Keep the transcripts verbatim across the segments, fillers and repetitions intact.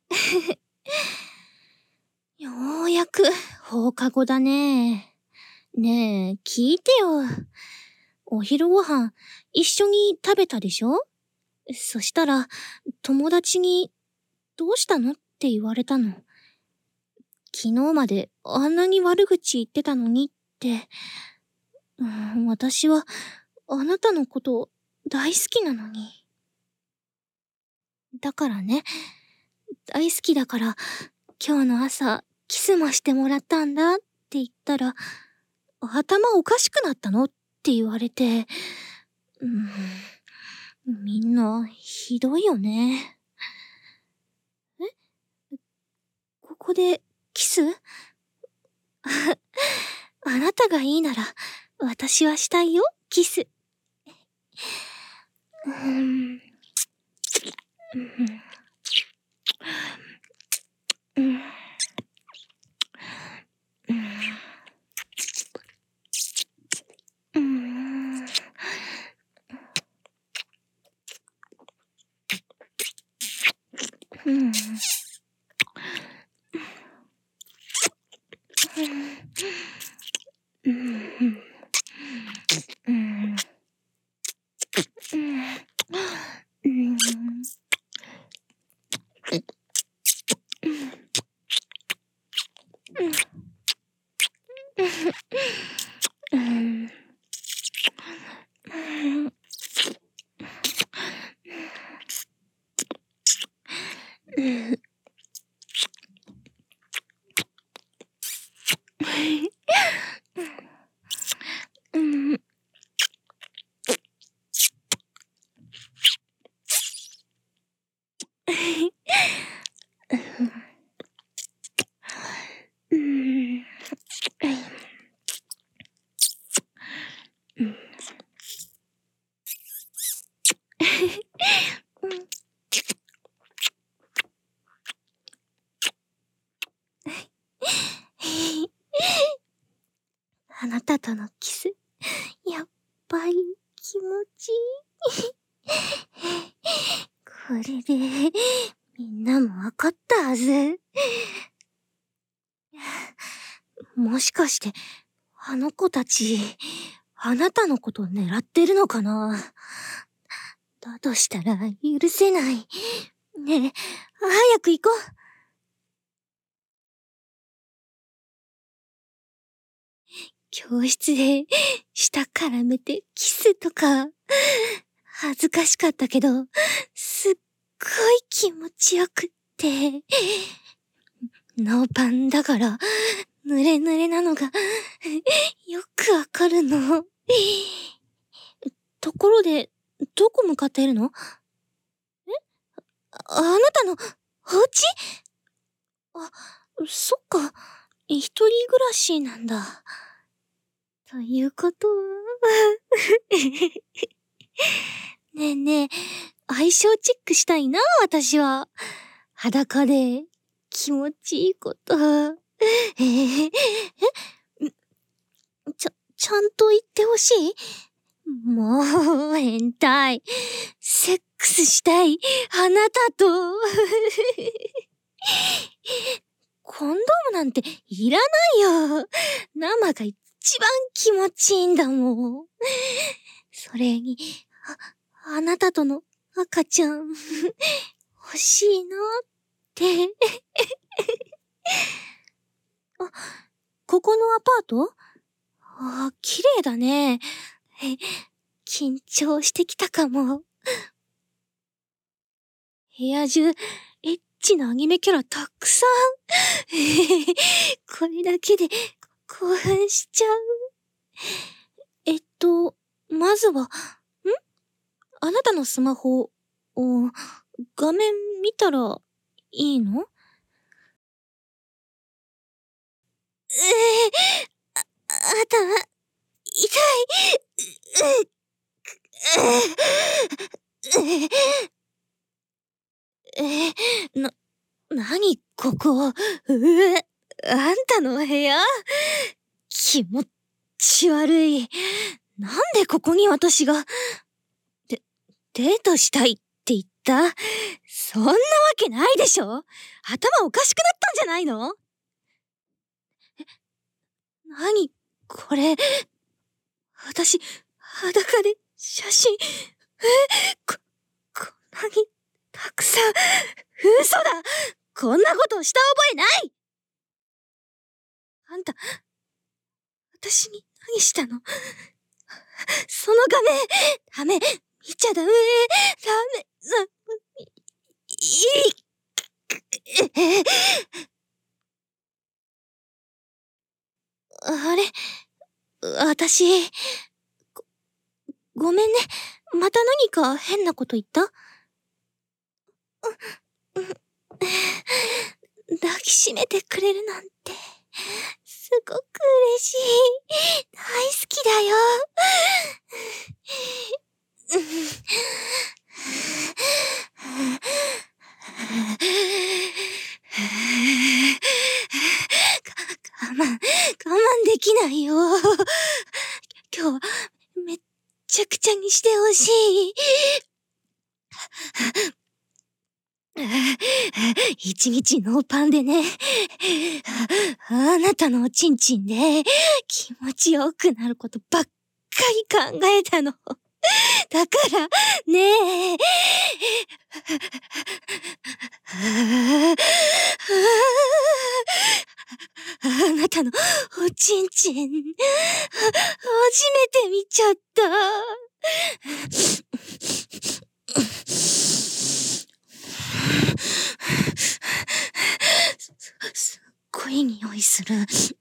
ようやく放課後だね。ねえ、聞いてよ。お昼ご飯一緒に食べたでしょ？そしたら友達にどうしたのって言われたの。昨日まであんなに悪口言ってたのにって。うん、私はあなたのこと大好きなのに。だからね、大好きだから今日の朝キスもしてもらったんだって言ったら、頭おかしくなったのって言われて、うん、みんなひどいよね。え？ここでキス？あなたがいいなら私はしたいよ、キス。うん、うん、うん、うん、うん、うん、うん、うん、うん、うん、うん、あなたとのキス、やっぱり気持ちいい。これで、みんなもわかったはず。もしかして、あの子たち、あなたのこと狙ってるのかな？だとしたら許せない。ねえ、早く行こう。教室で舌絡めてキスとか、恥ずかしかったけど、すっごい気持ちよくって。ノーパンだから、濡れ濡れなのが、よくわかるの。ところで、どこ向かっているの？え？あなたの、お家？あ、そっか。一人暮らしなんだ。ということは。ねえねえ、相性チェックしたいな、私は。裸で気持ちいいこと。えー、え、ちゃ、ちゃんと言ってほしい？もう、変態。セックスしたい、あなたと。コンドームなんていらないよ。生が一番気持ちいいんだもん。それに、あ、あなたとの赤ちゃん、欲しいなって。あ、ここのアパート？あ、綺麗だね。え、緊張してきたかも。部屋中、エッチなアニメキャラたくさん。これだけで興奮しちゃう。えっと、まずは、ん？あなたのスマホを画面見たらいいの？ええー、あ、頭、痛い。う、う、う、え、な、なにここ。うえ、あんたの部屋？気持ち悪い。なんでここに私が。で、デートしたいって言った？そんなわけないでしょ。頭おかしくなったんじゃないの？え、なにこれ。私、裸で写真、え、こ、こんなにたくさん、嘘だ。こんなことした覚えない。あんた、私に何したの？その画面、ダメ、見ちゃダメ、ダメ、な、いい、え、あれ、私、ご、ごめんね。また何か変なこと言った？抱きしめてくれるなんて、すごく嬉しい。大好きだよ。我慢、我慢できないよ。今日はめっちゃくちゃにしてほしい。一日ノーパンでね、あなたのおちんちんで気持ちよくなることばっかり考えたの。だからねえ、あなたのおちんちん、初めて見ちゃった。すっごい匂いする。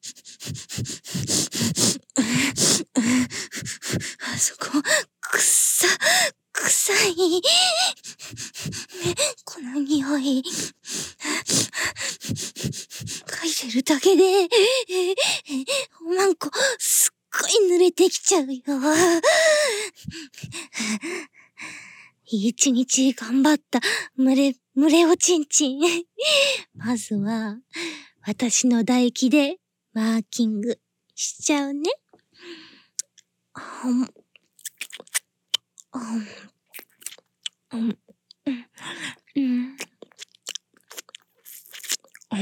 あそこ、くっさ、臭い。この匂い。嗅いでるだけで、おまんこ、すっごい濡れてきちゃうよ。一日頑張った群れ、群れおちんちん。まずは、私の唾液でマーキングしちゃうね。うん、うん、うん、うん、うん、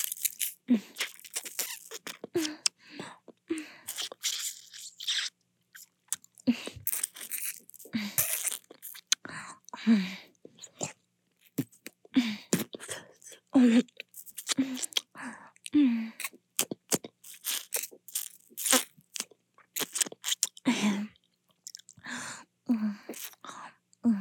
うん、うん、うん。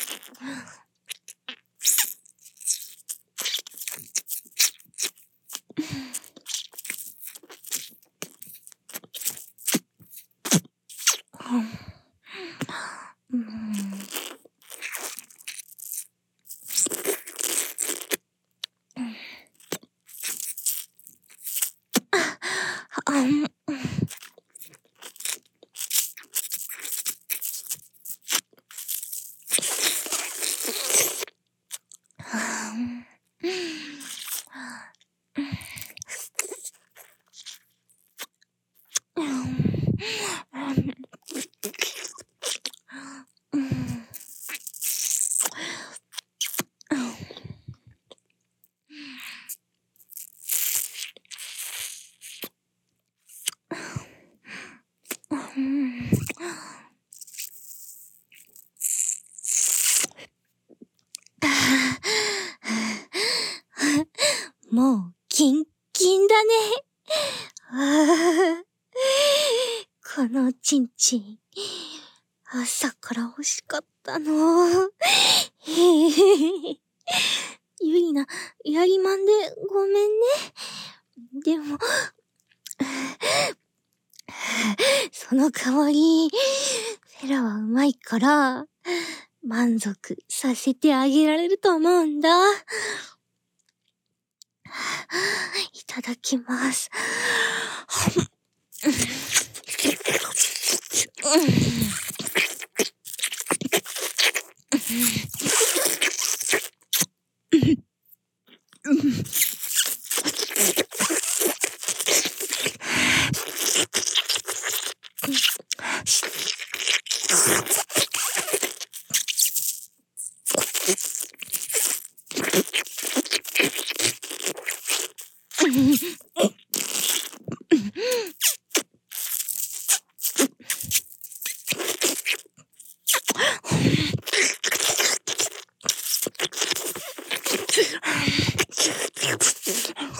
もう、キンキンだね。ああ、このちんちん、朝から欲しかったの。ゆりな、やりまんでごめんね。でも、その代わり、フェラはうまいから、満足させてあげられると思うんだ。いただきます。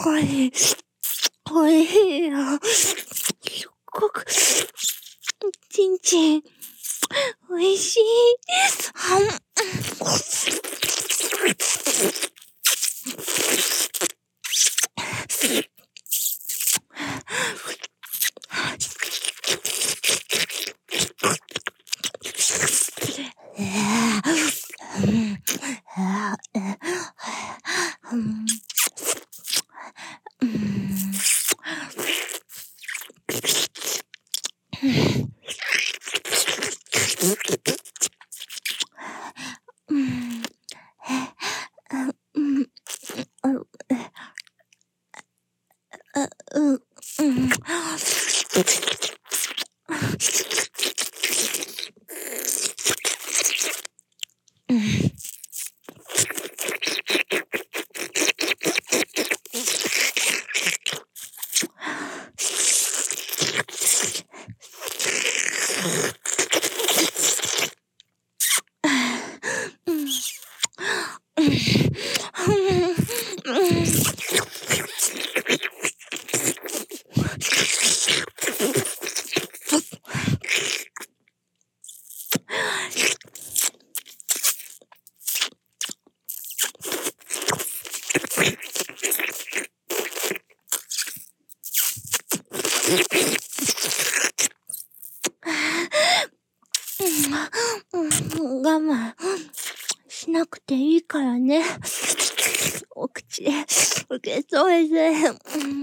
おい、おいしいよ。すっごく、ちんちん、おいしい。はん、我慢しなくていいからね。お口で受け止めて、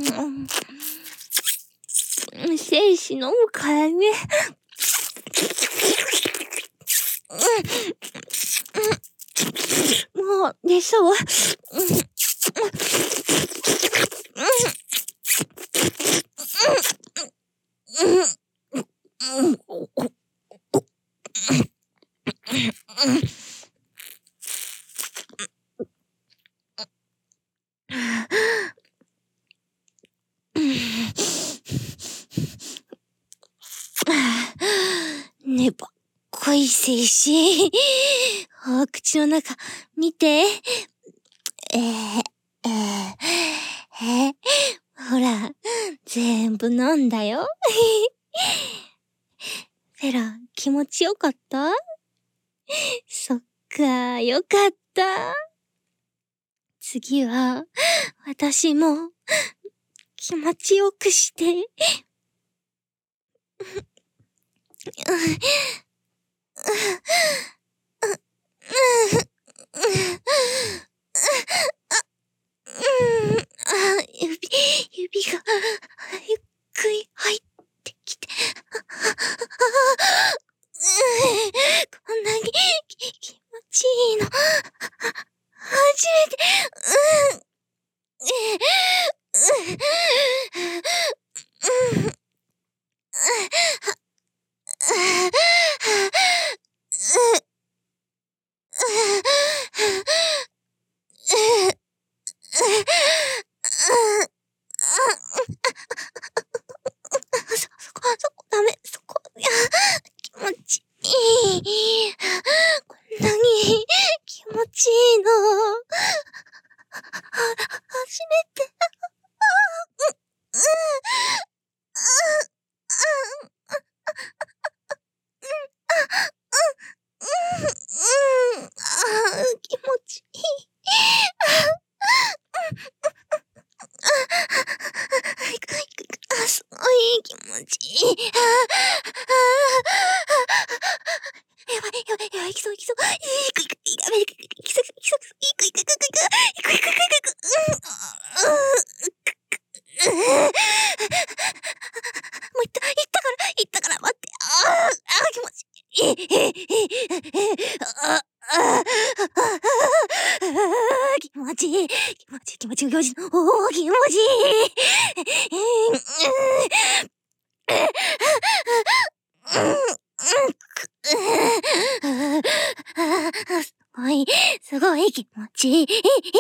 精子飲むからね。もうでしょう。ねばっこい精子。お口の中見て。えー、えー、えー、ほら、全部飲んだよ。ペラ、気持ちよかった？そっか、よかった。次は、私も、気持ちよくして。指、指が、ゆっくり入ってきて。こんなに気持ちいいの、初めて。そ、そこ、そこダメ、そこ、いや、気持ちいい。こんなに気持ちいいの、初めて。気持ちいい。すごい気持ちいい。やばい、やばい、やばい、いきそう、いきそう。いくいく、いく、いく、いく、いく、いく、いく、いく、いく、いく、いく、いく、いく、いく、いく、もういった、いったから、いったから、待って。ああ、ああ、気持ちいい。え、え、え、あ、あ、気持ちいい。気持ちいい、気持ちいい、気持ちいい。おー、気持ちいい。すごい、すごい気持ちいい。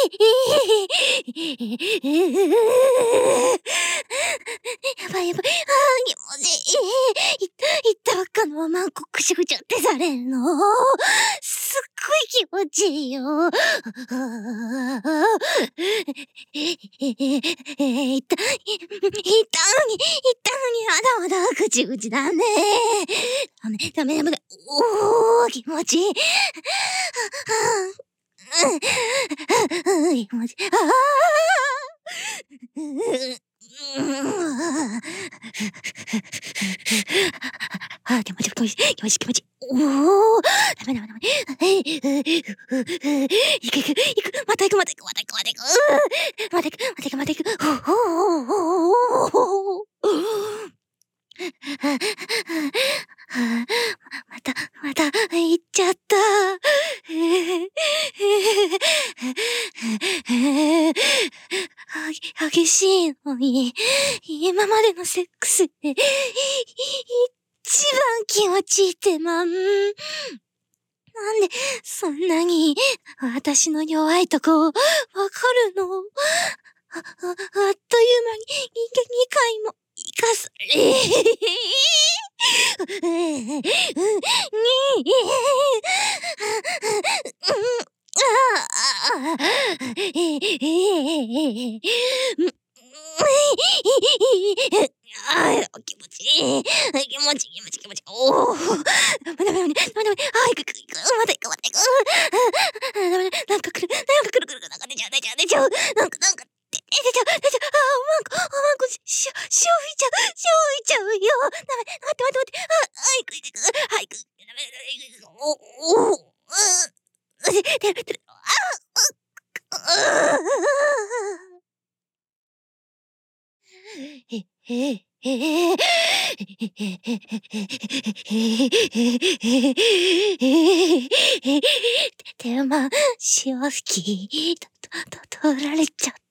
やばいやばい。ああ、気持ちいい。いった、いったばっかのまま、こう、ぐちゃぐちゃってされるの。すっ気持ちいいよ。え、え、え、え、いった、い、いったのに、いったのに、まだまだぐちぐちだね。ダメ、ダメ、ダメだ。おー、気持ちいい。うん、気持ちいい。ああ。あ、気持ちいい、気持ちいい、気持ちいい、気持ちいい。おー、ダメダメダメ。えい、いくいく、いく、またいく、またいく、またいく、またいく、またいく、またいく、またいく、ほほほほほほ。また、また、行っちゃった。は激しいのに、今までのセックスで、一番気持ちいいってまん。なんで、そんなに、私の弱いとこ、わかるの？あ、あ、あっという間に、にかいも、生かされ。ああ、気持ちいい。気持ちいい、気持ちいい、気持ちいい。おお。ダメダメダメ、ダメダメ。あ、いくいくいく。またいく、またいく。ダメだ。なんか来る、なんか来る来る。なんか出ちゃう、出ちゃう、出ちゃう。なんか、なんか、出ちゃう、出ちゃう。ああ、おまんこ、おまんこ、し、し、塩吹いちゃう、塩吹いちゃうよ。ダメ、待って待って待って。あ、あ、いくいくいく。はい、いく。ダメダメ、いくいく。お、お、う、出る、出る。ああ、う、う、へ、へ、へ、でも、潮吹き、と、と、取られちゃった。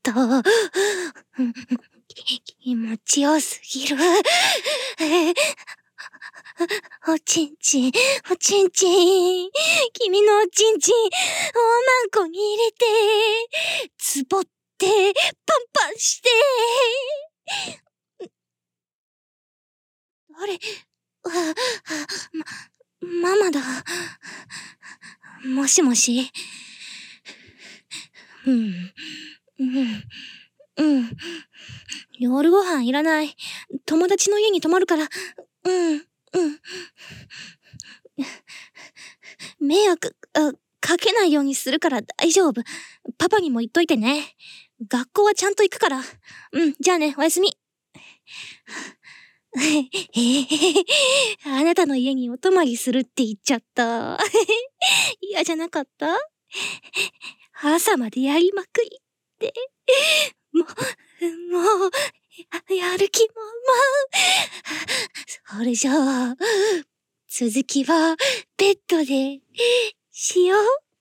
気持ちよすぎる。おちんちん、おちんちん。君のおちんちん、おまんこに入れて、つぼって、パンパンして。あれ、あ、ま、ママだ。もしもし。うん、うん、うん。夜ご飯いらない。友達の家に泊まるから。うん、うん。迷惑、あ、かけないようにするから大丈夫。パパにも言っといてね。学校はちゃんと行くから。うん、じゃあね、おやすみ。あなたの家にお泊まりするって言っちゃった。嫌じゃなかった？朝までやりまくりって。もう、もう、やる気満々。それじゃあ、続きはベッドでしよう。